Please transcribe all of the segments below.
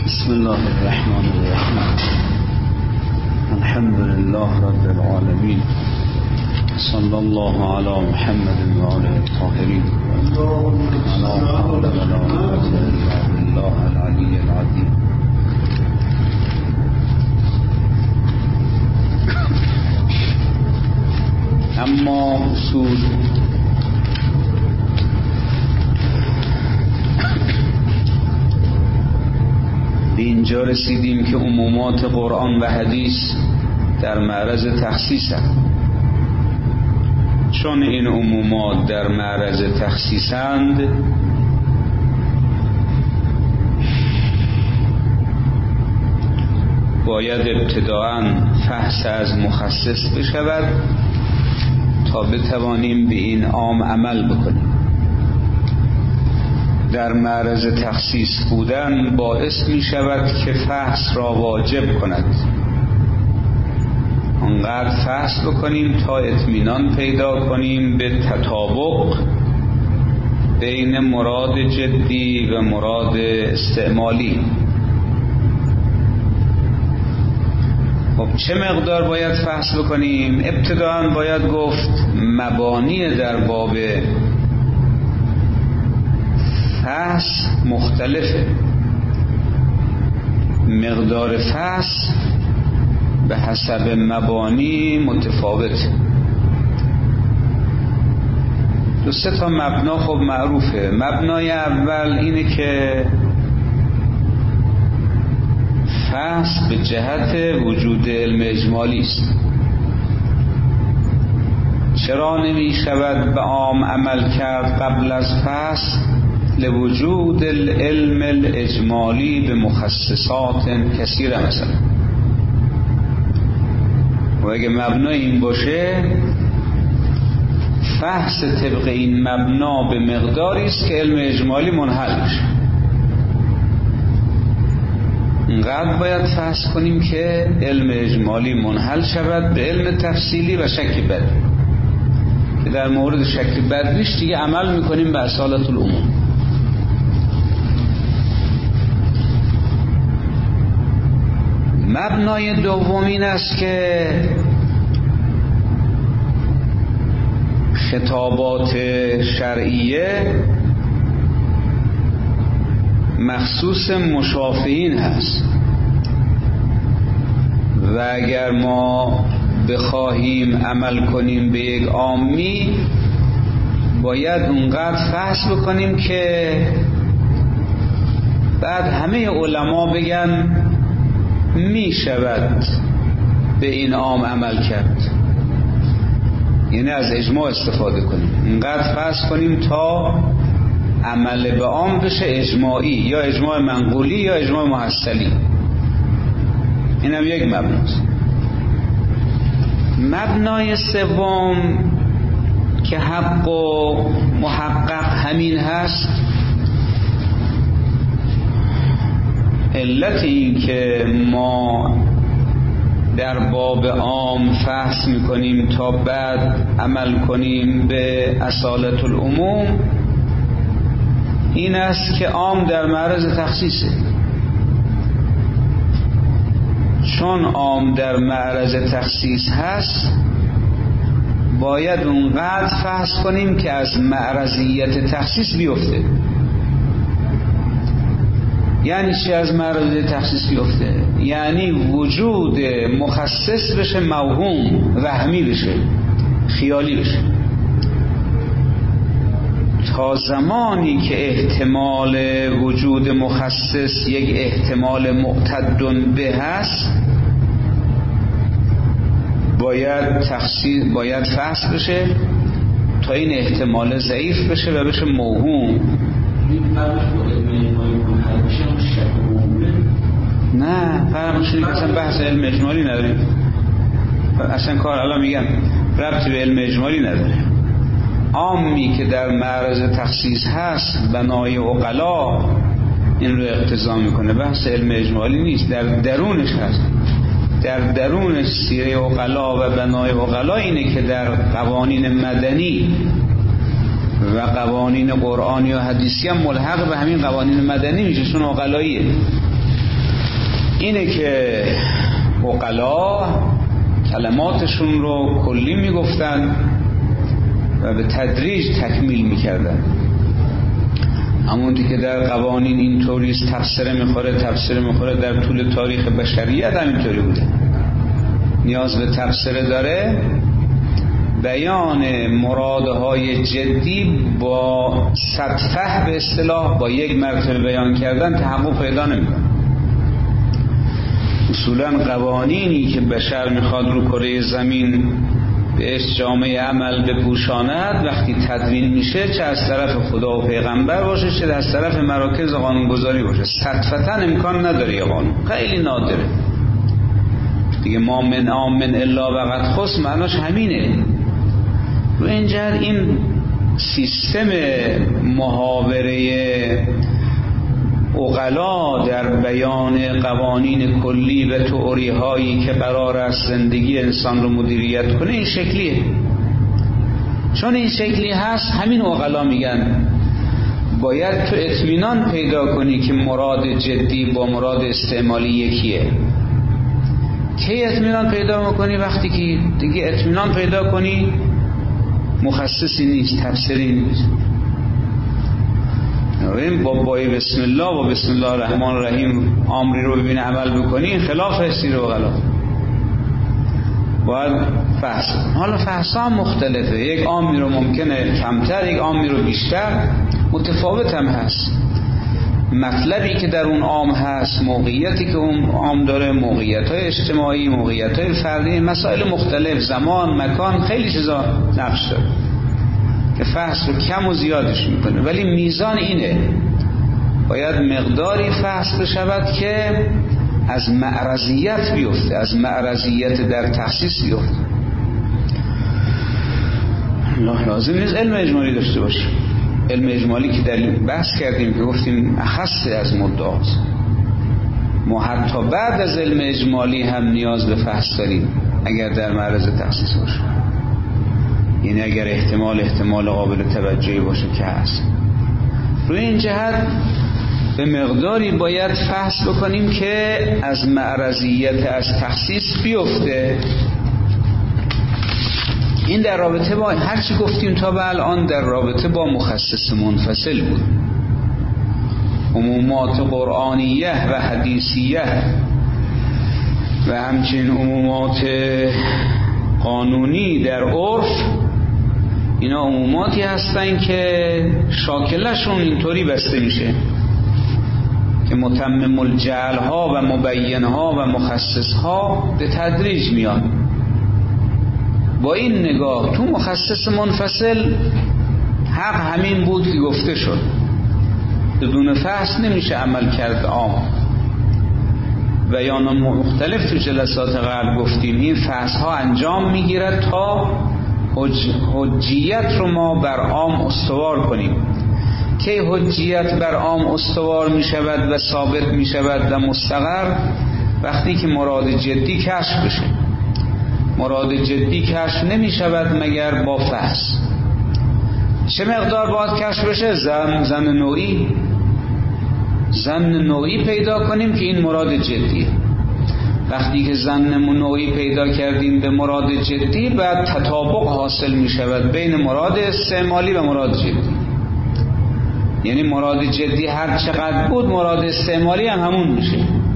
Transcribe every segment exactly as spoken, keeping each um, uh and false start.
بسم الله الرحمن الرحیم. الحمد لله رب العالمین. صلی الله علی محمد و آله الطاهرین. لا حول ولا قوة الا بالله العلی العظیم. اما اصول به اینجا رسیدیم که عمومات قرآن و حدیث در معرض تخصیصند. چون این عمومات در معرض تخصیصند، باید ابتداءً فحص از مخصص بشود تا بتوانیم به این عام عمل بکنیم. در معرض تخصیص بودن باعث می شود که فحص را واجب کند. انقدر فحص بکنیم تا اطمینان پیدا کنیم به تطابق بین مراد جدی و مراد استعمالی. خب چه مقدار باید فحص بکنیم؟ ابتداءً باید گفت مبانی در باب فحص مختلفه. مقدار فحص به حسب مبانی متفاوته. دو سه تا مبنا خب معروفه. مبنای اول اینه که فحص به جهت وجود علم اجمالی است. چرا نمی شود به عام عمل کرد قبل از فحص؟ لوجود العلم الاجمالی به مخصصات کثیره مثلا. و اگه مبنا این باشه، فحص طبق این مبنا به مقداری است که علم اجمالی منحل بشه. اینقدر باید فحص کنیم که علم اجمالی منحل شود به علم تفصیلی و شک بدی، که در مورد شک بدیش دیگه عمل میکنیم به اصالت العموم. مبنای دوم این است که خطابات شرعیه مخصوص مشافهین هست و اگر ما بخواهیم عمل کنیم به یک عامی، باید اونقدر فحص بکنیم که بعد همه علما بگن می شود به این عام عمل کرد. یعنی از اجماع استفاده کنیم، اینقدر فحص کنیم تا عمل به عام بشه اجماعی، یا اجماع منقولی یا اجماع محصلی. این هم یک مبناست. مبنای سوم که حق و محقق همین هست، علت این که ما در باب عام فحص میکنیم تا بعد عمل کنیم به اصالت العموم این است که عام در معرض تخصیصه. چون عام در معرض تخصیص هست، باید اونقدر فحص کنیم که از معرضیت تخصیص بیفته. یعنی چی از معرض تخصیص بیفته؟ یعنی وجود مخصص بشه موهوم، وهمی بشه، خیالی بشه. تا زمانی که احتمال وجود مخصص یک احتمال معتد به هست، باید تخصیص باید فحص بشه تا این احتمال ضعیف بشه و بشه موهوم. نه فرق شدید که اصلا بحث علم اجمالی نداریم. اصلا کار الان میگم ربطی به علم اجمالی نداره. عامی که در معرض تخصیص هست بنای عقلا این رو اقتضا میکنه. بحث علم اجمالی نیست، در درونش هست. در درون سیره عقلا و بنای عقلا اینه که در قوانین مدنی و قوانین قرآنی و حدیثی هم ملحق به همین قوانین مدنی میشه، چون عقلاییه. اینه که عقلا کلماتشون رو کلی میگفتن و به تدریج تکمیل میکردن. همونطور که در قوانین اینطوری تفسیر میخوره تفسیر میخوره در طول تاریخ بشریت همینطوری بوده. نیاز به تفسیر داره. بیان مرادهای جدی با سطفه به اصطلاح با یک مرتبه بیان کردن تحقق پیدا نمیکنه. اصولا قوانینی که بشر میخواد رو کره زمین بهش جامعه عمل بپوشاند وقتی تدوین میشه، چه از طرف خدا و پیغمبر باشه چه از طرف مراکز قانونگذاری باشه، سطفتا امکان نداره یه قانون، خیلی نادره دیگه. ما من آمن الا وقد خص معناش همینه. رو این جهت این سیستم محاوره عقلا در بیان قوانین کلی و تئوری هایی که قرار است زندگی انسان رو مدیریت کنه این شکلیه. چون این شکلی هست همین عقلا میگن باید تو اطمینان پیدا کنی که مراد جدی با مراد استعمالی یکیه. کی اطمینان پیدا میکنی؟ وقتی که دیگه اطمینان پیدا کنی مخصصی نیست، تفسیری نیست. این با بای بسم الله و بسم الله الرحمن الرحیم امری رو ببینه عمل بکنی خلاف هستی رو غلط باید فحص. حالا فحص هم مختلفه، یک امری رو ممکنه کمتر یک امری رو بیشتر، متفاوت هم هست. مطلبی که در اون عام هست، موقعیتی که اون عام داره، موقعیت‌های اجتماعی، موقعیت‌های فردی، مسائل مختلف، زمان، مکان، خیلی چیزا نقش داره که فحص رو کم و زیادش میکنه. ولی میزان اینه باید مقداری فحص بشود که از معرضیت بیفته، از معرضیت در تخصیص بیفته. لازم نیست علم اجمالی داشته باشه. علم اجمالی که در بحث کردیم که گفتیم اخص از مدعاست. ما حتی بعد از علم اجمالی هم نیاز به فحص داریم اگر در معرض تخصیص باشه، یعنی اگر احتمال احتمال قابل توجهی باشه که هست. روی این جهت به مقداری باید فحص بکنیم که از معرضیت از تخصیص بیفته. این در رابطه با هرچی گفتیم تا به الان در رابطه با مخصص منفصل بود. عمومات قرآنیه و حدیثیه و همچنین عمومات قانونی در عرف، اینا عموماتی هستن که شاکلشون اینطوری بسته میشه که متمم الجعل ها و مبین ها و مخصص ها به تدریج میان. با این نگاه تو مخصص منفصل حق همین بود که گفته شد، بدون فحص نمیشه عمل کرد عام. بیان مختلف تو جلسات قبل گفتیم این فحص ها انجام میگیرد تا حج... حجیت رو ما بر عام استوار کنیم. که حجیت بر عام استوار میشود و ثابت میشود و مستقر وقتی که مراد جدی کشف بشه. مراد جدی کشف نمی شود مگر با فحص. چه مقدار باید کشف بشه؟ زن زن نوعی زن نوعی پیدا کنیم که این مراد جدیه. وقتی که زن نوعی پیدا کردیم به مراد جدی، بعد تطابق حاصل می شود بین مراد استعمالی و مراد جدی. یعنی مراد جدی هر چقدر بود مراد استعمالی هم همون میشه،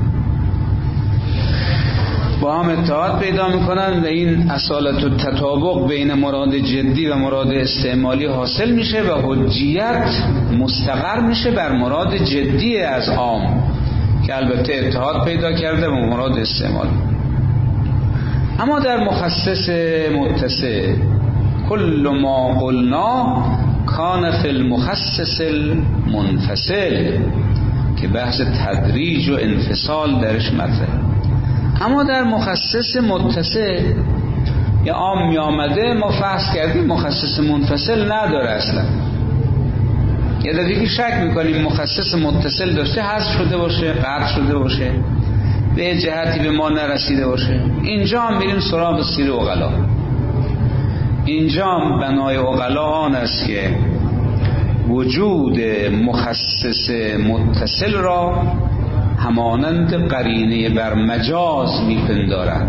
با هم اتحاد پیدا میکنن و این اصالت و تطابق بین مراد جدی و مراد استعمالی حاصل میشه و حجیت مستقر میشه بر مراد جدی از عام که البته اتحاد پیدا کرده با مراد استعمالی. اما در مخصص متصل کل ما قلنا کان فی المخصص المنفصل که بحث تدریج و انفصال درش مطرحه. اما در مخصص متصل یا عام می آمده ما فحص کردیم مخصص منفصل نداره اصلا. یه دفعه شک میکنیم مخصص متصل داشته حذف شده باشه، قطع شده باشه، به جهتی به ما نرسیده باشه. اینجا هم میریم سراغ سیر عقلا. اینجا هم بنای عقلا آن است که وجود مخصص متصل را همانند قرینه بر مجاز میپندارد.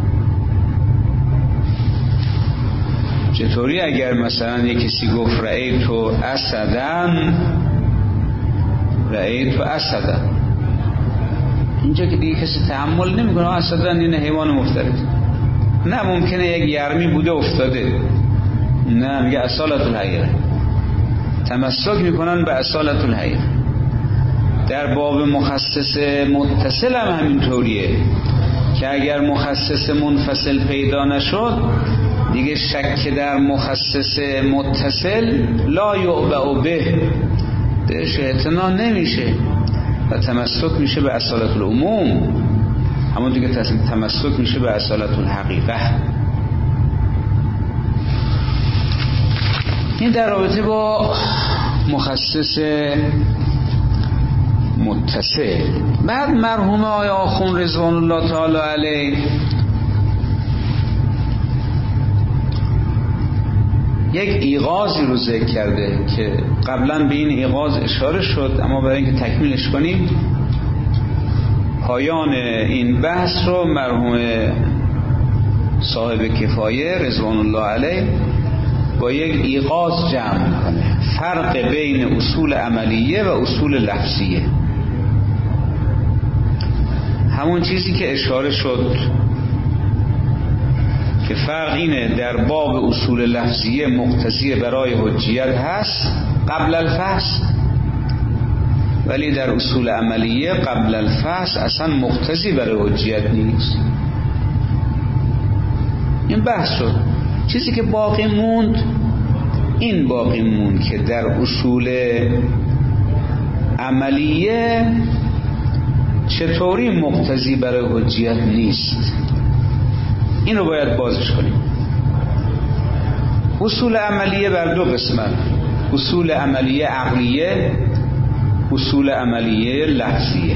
چطوری اگر مثلا یک کسی گفت رأیت تو اسدن، رأیت تو اسدن، اینجا که دیگه کسی تحمل نمیکنه اسدن این حیوان مفترض، نه ممکنه یک یرمی بوده افتاده، نه میگه اصالت الحیره، تمسک میکنن به اصالت الحیره. در باب مخصص متصل هم همینطوریه که اگر مخصص منفصل پیدا نشد دیگه شک در مخصص متصل لا یعبأ به، درش اعتنا نمیشه و تمسک میشه به اصالت العموم، همون دیگه تمسک میشه به اصالت الحقیقه. این در رابطه با مخصص متصل. بعد مرحوم آقای آخوند رضوان الله تعالی علیه یک ایقاظی رو ذکر کرده که قبلا به این ایقاظ اشاره شد، اما برای اینکه تکمیلش کنیم پایان این بحث رو مرحوم صاحب کفایه رضوان الله علیه با یک ایقاظ جمع میکنه، فرق بین اصول عملیه و اصول لفظیه. همون چیزی که اشاره شد که فرق اینه در باب اصول لفظیه مقتضی برای حجیت هست قبل الفحص، ولی در اصول عملیه قبل الفحص اصلا مقتضی برای حجیت نیست. این بحث شد. چیزی که باقی موند این باقی موند که در اصول عملیه چطوری مقتضی برای حجیت نیست، این رو باید بازش کنیم. اصول عملیه بر دو قسمت، اصول عملیه عقلیه، اصول عملیه لفظیه.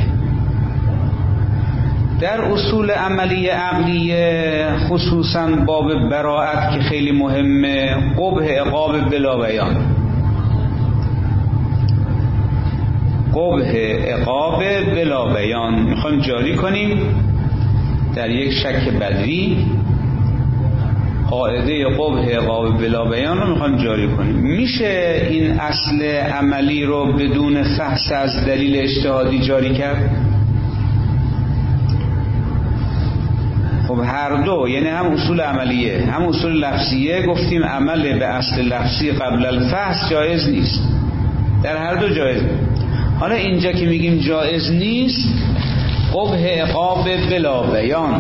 در اصول عملیه عقلیه خصوصا باب براءت که خیلی مهمه، قبح عقاب بلا بیان، قبح عقاب بلا بیان میخوایم جاری کنیم در یک شک بدوی. قاعده قبح عقاب بلا بیان رو میخوایم جاری کنیم. میشه این اصل عملی رو بدون فحص از دلیل اجتهادی جاری کرد؟ خب هر دو، یعنی هم اصول عملیه هم اصول لفظیه، گفتیم عمل به اصل لفظی قبل الفحص جایز نیست، در هر دو جایز. حالا اینجا که میگیم جایز نیست، قبح عقاب بلا بیان،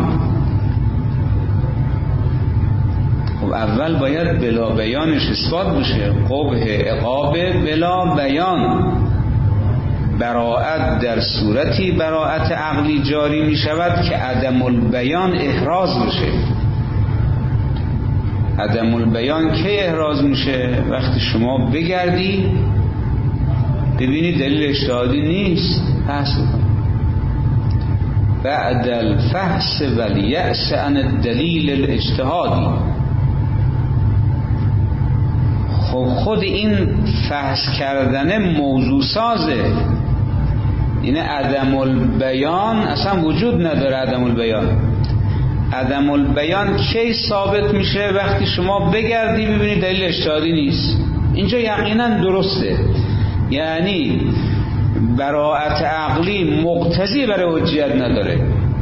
خب اول باید بلا بیانش اثبات بشه. قبح عقاب بلا بیان، براءت در صورتی براءت عقلی جاری می شود که عدم البیان احراز بشه. عدم البیان کی احراز میشه؟ وقتی شما بگردی ببینی دلیل اجتهادی نیست، بحث بکن. بعد الفحص والیأس عن الدلیل الاجتهادی. خب خود این فحص کردن موضوع سازه، این عدم البیان اصلا وجود نداره. عدم البیان عدم البیان کی ثابت میشه؟ وقتی شما بگردی ببینید دلیل اجتهادی نیست. اینجا یقینا درسته، یعنی براءت عقلی مقتضی برای حجیت نداره.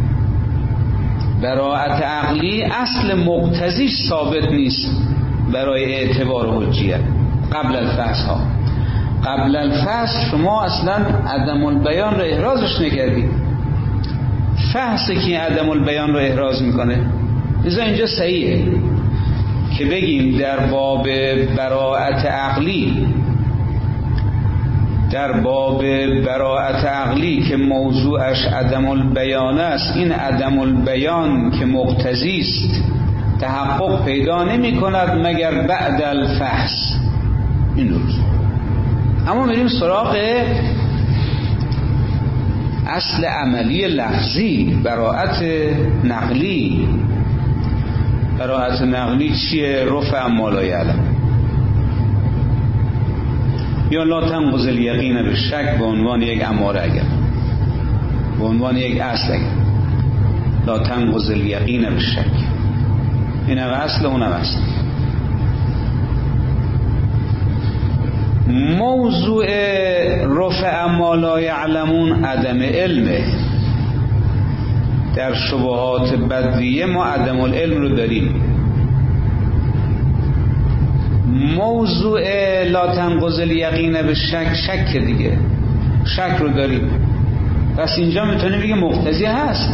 براءت عقلی اصل مقتضیش ثابت نیست برای اعتبار حجیت قبل الفحص ها. قبل الفحص شما اصلا عدم البیان رو احرازش نکردید، فحصی که عدم البیان رو احراز میکنه. لذا اینجا صحیحه که بگیم در باب براءت عقلی، در باب براءت عقلی که موضوعش عدم البیان است، این عدم البیان که مقتضی است تحقق پیدا نمی کند مگر بعد الفحص. این روز اما میریم سراغ اصل عملی لفظی، براءت نقلی. براءت نقلی چیه؟ رفع ما لا یعلم یا لا تنقض الیقین به شک، به عنوان یک اماره. اگر به عنوان یک اصل، لا تنقض الیقین بالشک. این هم اصل، اون هم اصل. موضوع رفع ما لا یعلمون عدم علمه. در شبهات بدویه ما عدم العلم رو داریم. موضوع لا تنقض الیقین بالشک، شک دیگه، شک رو داریم. پس اینجا میتونیم بگیم مقتضی هست.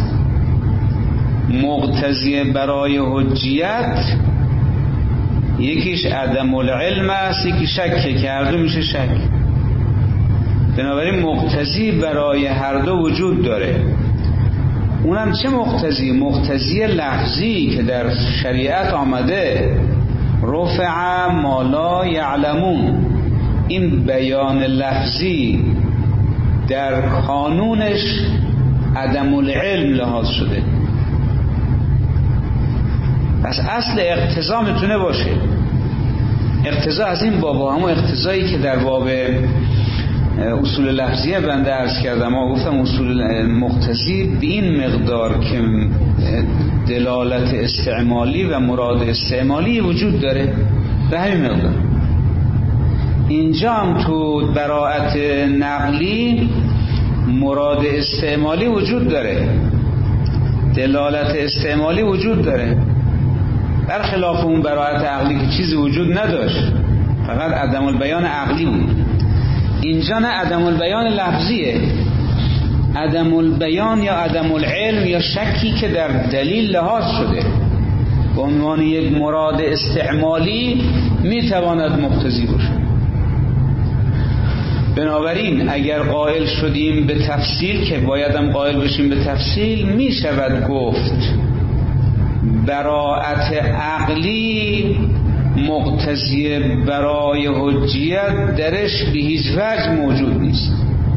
مقتضی برای حجیت یکیش عدم العلم است، یکی شک، که هر دو میشه شک. بنابراین مقتضی برای هر دو وجود داره. اونم چه مقتضی؟ مقتضی لفظی که در شریعت آمده، رفع ما لا یعلمون. این بیان لفظی در قانونش عدم العلم لحاظ شده. پس اصل اقتضا میتونه باشه. اقتضا از این بابا، همون اقتضایی که در باب اصول لفظیه بنده عرض کردم، ما گفتم اصول مقتضی به این مقدار که دلالت استعمالی و مراد استعمالی وجود داره، به همین مقدار. اینجا هم تو براءت نقلی مراد استعمالی وجود داره، دلالت استعمالی وجود داره، برخلاف اون براءت عقلی که چیزی وجود نداشت، فقط عدم البیان عقلی بود. اینجا نه عدم البیان لفظیه، عدم البیان یا عدم العلم یا شکی که در دلیل لحاظ شده به عنوان یک مراد استعمالی میتواند مقتضی باشه. بنابراین اگر قائل شدیم به تفصیل، که بایدم قائل بشیم به تفصیل، میشود گفت براءت عقلی مقتضی برای حجیت درش به هیچ وجه موجود نیست.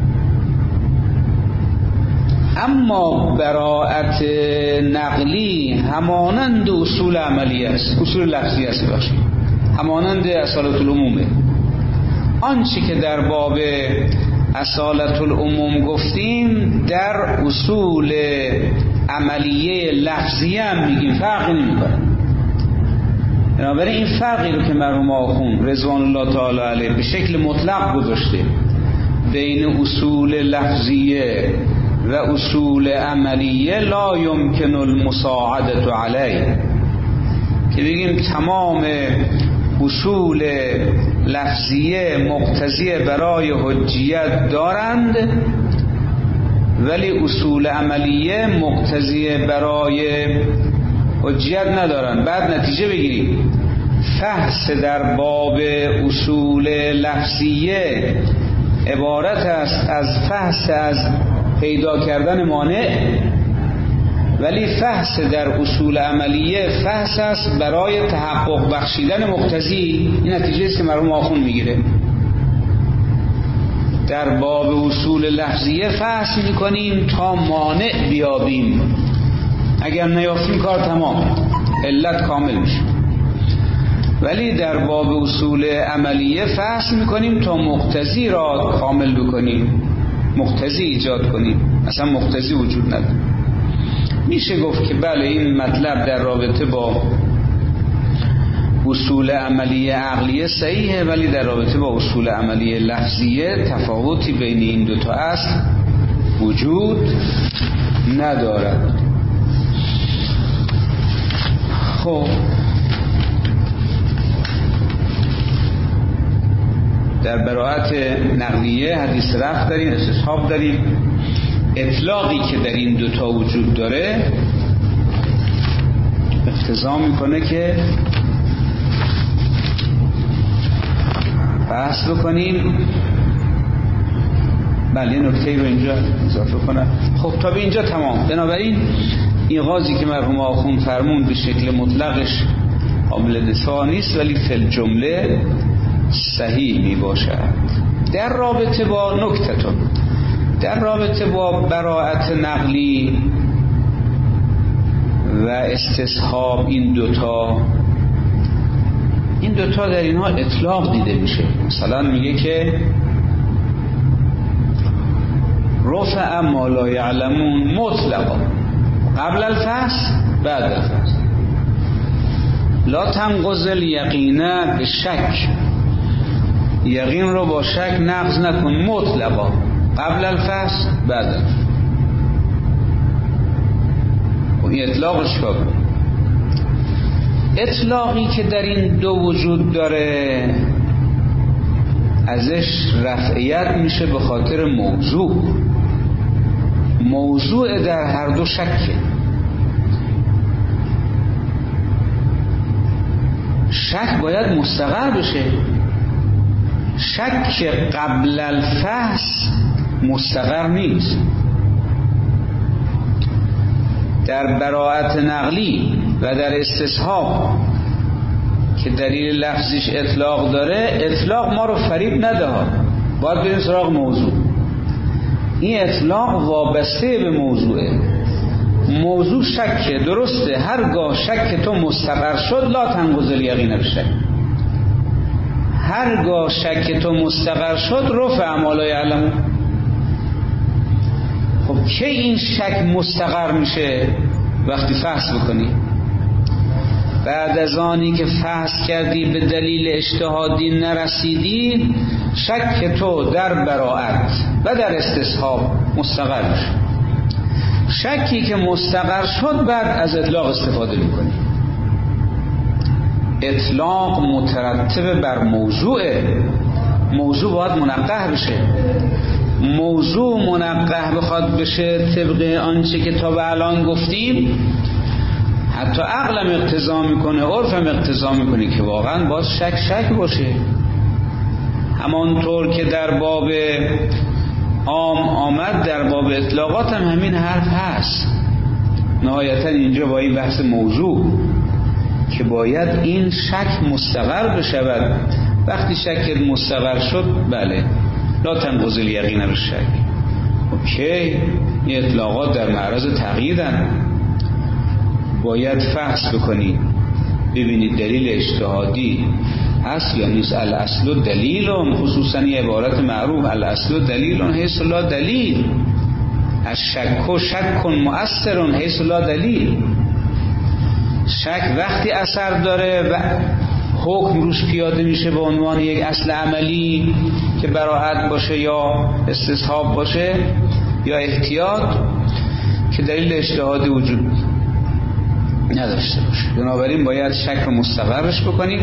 اما براءت نقلی همانند اصول عملی است، اصول لفظی است، بخشید همانند اصالت العمومه. آنچه که در باب اصالت العموم گفتیم در اصول عملیه لفظی هم میگیم، فرقی نمیکنه. بنابراین این فرقی رو که مرحوم آخوند رضوان الله تعالی علیه به شکل مطلق گذاشته بین اصول لفظیه و اصول عملیه، لا یمکن المساعدت علیه، که بگیم تمام اصول لفظیه مقتضی برای حجیت دارند ولی اصول عملیه مقتضی برای حجیت ندارند. بعد نتیجه بگیریم فحص در باب اصول لفظیه عبارت است از فحص از پیدا کردن مانع، ولی فحص در اصول عملیه فحص است برای تحقق بخشیدن مقتضی. این نتیجه است که مرحوم آخوند میگیره. در باب اصول لفظیه فحص میکنیم تا مانع بیابیم، اگر نیافتیم کار تمام، علت کامل میشه. ولی در باب اصول عملیه فحص میکنیم تا مقتضی را کامل بکنیم، مقتضی ایجاد کنیم. اصلا مقتضی وجود نداره. میشه گفت که بله این مطلب در رابطه با اصول عملیه عقلیه صحیحه، ولی در رابطه با اصول عملیه لفظیه تفاوتی بین این دوتا اصل وجود ندارد. خب در براءت نقلیه حدیث رفع داریم، استصحاب داریم. اطلاقی که در این دوتا وجود داره اقتضا میکنه که بحث بکنیم. بله نکته رو اینجا اضافه کنم. خب تا به اینجا تمام. بنابراین ایغازی که مرحوم آخوند فرمون به شکل مطلقش قابل دفاع نیست، ولی فی الجمله صحیح می باشد. در رابطه با نکتتون، در رابطه با براءت نقلی و استصحاب، این دوتا این دوتا در اینها اطلاق دیده میشه. مثلا میگه که رفع ما لا یعلمون مطلقا، قبل الفحص بعد الفحص. لا تنقض الیقین به شک، یقین رو با شک نقض نکن مطلقا، قبل الفحص بعد الفحص. و این اطلاقش کار. اطلاقی که در این دو وجود داره ازش رفعیت میشه به خاطر موضوع. موضوع در هر دو شکه. شک باید مستقر بشه. شک قبل الفحص مستقر نیست. در براءت نقلی و در استصحاب که دلیل لفظیش اطلاق داره، اطلاق ما رو فریب نده ها، باید بریم سراغ موضوع. این اطلاق وابسته به موضوعه. موضوع شکه، درسته، هرگاه شک تو مستقر شد لا تنقض الیقین بشک، هرگاه شک تو مستقر شد رفع ما لا یعلمون. خب کی این شک مستقر میشه؟ وقتی فحص بکنی. بعد از آنی که فحص کردی به دلیل اجتهادی نرسیدی، شک تو در براءت و در استصحاب مستقر میشه. شکی که مستقر شد بعد از اطلاق استفاده میکنی. اطلاق مترتب بر موضوعه. موضوع باید منقح بشه. موضوع منقح بخواد بشه طبق آنچه که تا به الان گفتیم، حتی عقلم اقتضا میکنه، عرفم اقتضا میکنه که واقعا باز شک شک باشه. همانطور که در باب عام آمد در باب اطلاقات هم همین حرف هست. نهایتا اینجا با این بحث موضوع که باید این شک مستقر بشود. وقتی شک مستقر شد بله لا تنقض الیقین بالشک. اوکی، این اطلاقات در معرض تقییدن، باید فحص بکنید ببینید دلیل اجتهادی هست یا نیست. الاصل دلیل، خصوصا این عبارت معروف الاصل دلیل حیث لا دلیل، الشک شک مؤثر حیث لا دلیل. شک وقتی اثر داره و حکم روش پیاده میشه به عنوان یک اصل عملی که براءت باشه یا استصحاب باشه یا احتیاط، که دلیل اجتهادی وجود نداشته باشه. بنابراین باید شک رو مستقرش بکنید.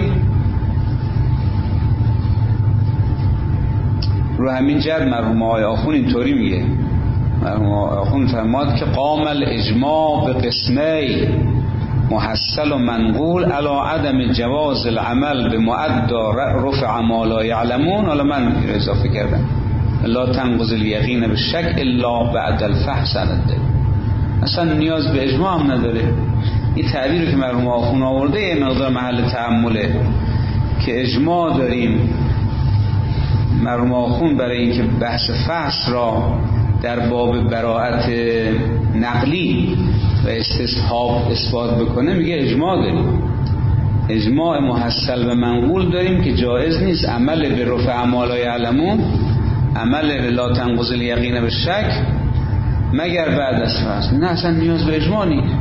رو همین جد مرحوم آقای آخون اینطوری میگه، مرحوم آقای آخون فرماد که قام الاجماع به قسمی محصل و منقول علی عدم جواز العمل به معدا رفع ما لا یعلمون. حالا من اضافه کردم لا تنقض الیقین بالشک الا بعد الفحص عن الدلیل. اصلا نیاز به اجماع هم نداره. این تعبیری که مرحوم آخون آورده یه مقدار محل تأمله که اجماع داریم. مرحوم آخون برای اینکه بحث فحص را در باب براءت نقلی و استصحاب اثبات بکنه میگه اجماع داریم، اجماع محصل و منقول داریم که جایز نیست عمل به رفع ما لا یعلمون، عمل به لا تنقض الیقین بالشک مگر بعد از فحص. نه اصلا نیاز به اجماع نیست.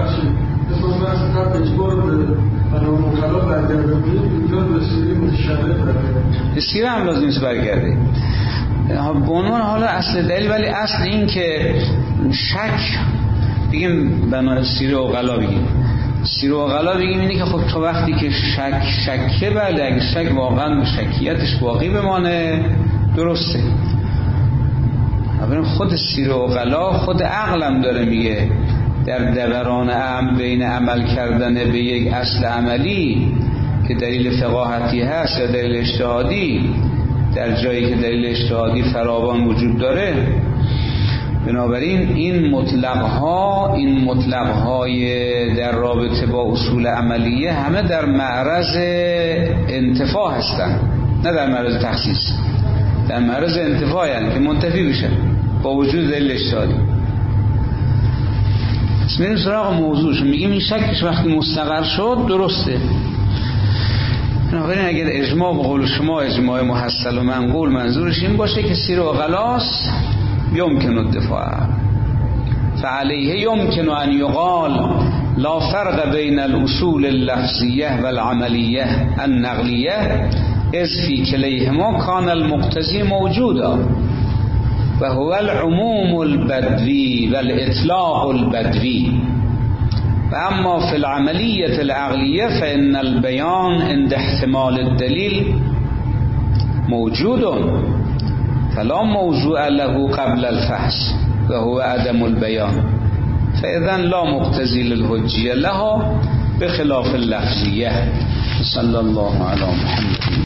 سیره هم لازم نیست برگرده به عنوان حالا اصل دلیل، ولی اصل این که شک بگیم بنا سیره و غلا بگیم سیره و غلا بگیم اینه که خب تو وقتی که شک شکه بله اگه شک واقعا به شکیتش باقی بمانه درسته. اما خود سیره و غلا خود عقلم داره میگه در دوران ام بین عمل کردن به یک اصل عملی که دلیل فقاهتی هست یا دلیل اجتهادی، در جایی که دلیل اجتهادی فراوان وجود داره، بنابراین این مطلق ها این مطلق های در رابطه با اصول عملیه همه در معرض انتفاع هستن، نه در معرض تخصیص، در معرض انتفاع، یعنی که منتفی بشن با وجود دلیل اجتهادی. میریم سراغ موضوعش، میگیم این شکش وقتی مستقر شد درسته. بنابراین اگر اجماع به قول شما اجماع محصل و منقول منظورش این باشه که سیر و غلاس يمكن الدفاع. فعليه يمكن أن يقال لا فرق بين الأصول اللفظية والعملية النقلية إذ في كليهما كان المقتضي موجودا وهو العموم البدوي والإطلاق البدوي. وأما في العملية العقلية فإن البيان عند احتمال الدليل موجود فلا موضوع له قبل الفحص وهو عدم البيان، فإذا لا مقتضي للحجية له بخلاف اللفظية. صلى الله على محمد.